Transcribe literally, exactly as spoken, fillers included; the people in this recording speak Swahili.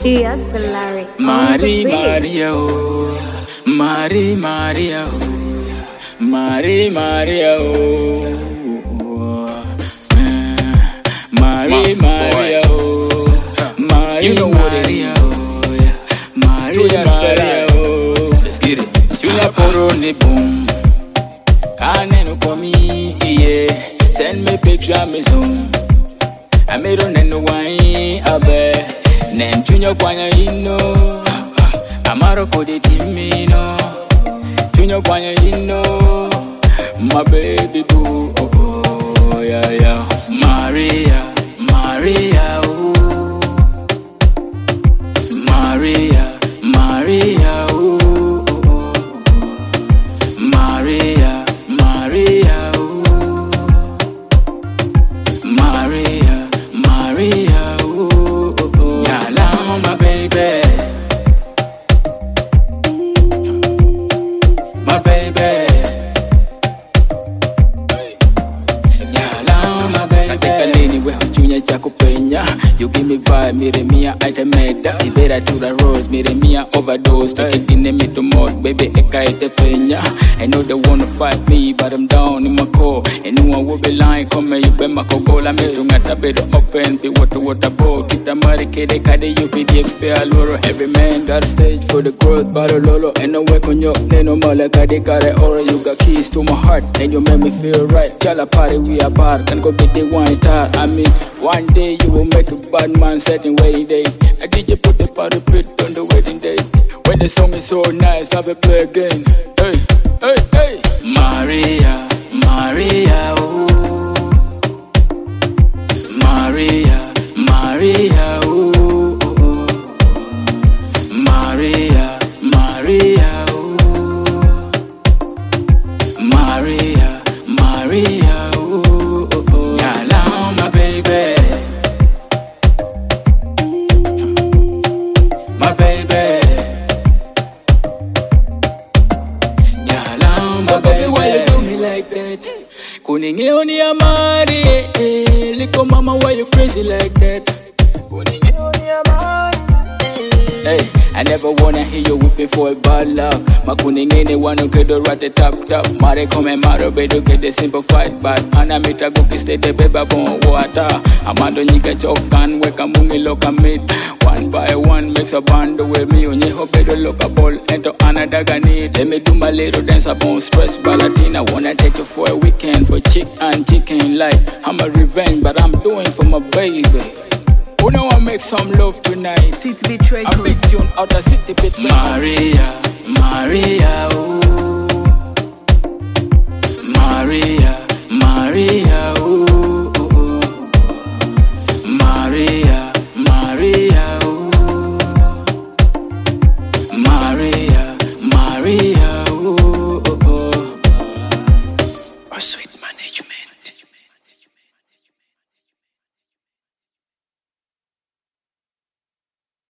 Yes, Larry. Mari Maria, oh, Mari Maria, oh, Mari Maria, oh, Mari Maria, oh, Mari Maria, oh, Mari Maria, oh. Let's get it. Julia Poroni boom, Kane for me, yeah. Send me picture me zoom. I made on the wine, I bet. Name Junior Kwanya Ino, Amaro Kodi Timino, Junior Kwanya Ino, my baby boo, oh, oh, yeah, yeah. Maria, Maria, oh, Maria, Maria, oh, oh, Maria, Maria, oh, Maria, Maria, oh. My baby, my baby, yeah, my baby. I take a lady where Junior Chaco Pena. You give me vibe, mire mia, I te meda. Libera to the rose, mire mia, overdose. Take it in the middle mode, baby, eka ite pena. I know they wanna fight me, but I'm down in my core. And no one will be lying, come here, you be my kogola. Me to ngata bedo open, be water water bowl. Kita mari kede kade, you be the expert loro. Every man got a stage for the growth, battle lolo. And no work on your, no mala kade kare ora. You got keys to my heart, and you make me feel right. Chala party, we are bar, can go be the one star. I mean, one day you will make a bad man setting wedding date. I did you put the party pit on the wedding date. When the song is so nice, I will play again. Hey, hey, hey. Maria, Maria, oh. Maria, Maria, oh, oh, oh. Maria, Maria, oh. Maria, Maria, oh, oh, oh. Yeah, now my baby, my baby. Yeah, now my baby, why you do me like that? Kuninge oni amari, eh. Liko mama, why you crazy like that? Kuninge oni amari, eh. Hey, I never wanna hear you whipping for a bad luck. Makuninge wanna get the rat top top. Mare come maro bedo get the simple fight, but ana mitra go ki stay the beba bon water. Amando nyika chokan weka mungi loka meet. One by one makes a band with me. Onye ho bedo loka ball ento ana daga need. Let me do my little dance upon stress balatina. Wanna take you for a weekend for chick and chicken like I'm a revenge, but I'm doing for my baby. Who know I make some love tonight? City betray. I beat you out the city bit. Maria, Maria, oh. Maria, Maria, oh, oh, oh. Maria, Maria, oh. Maria, Maria, oh, oh, oh. Oh, sweet.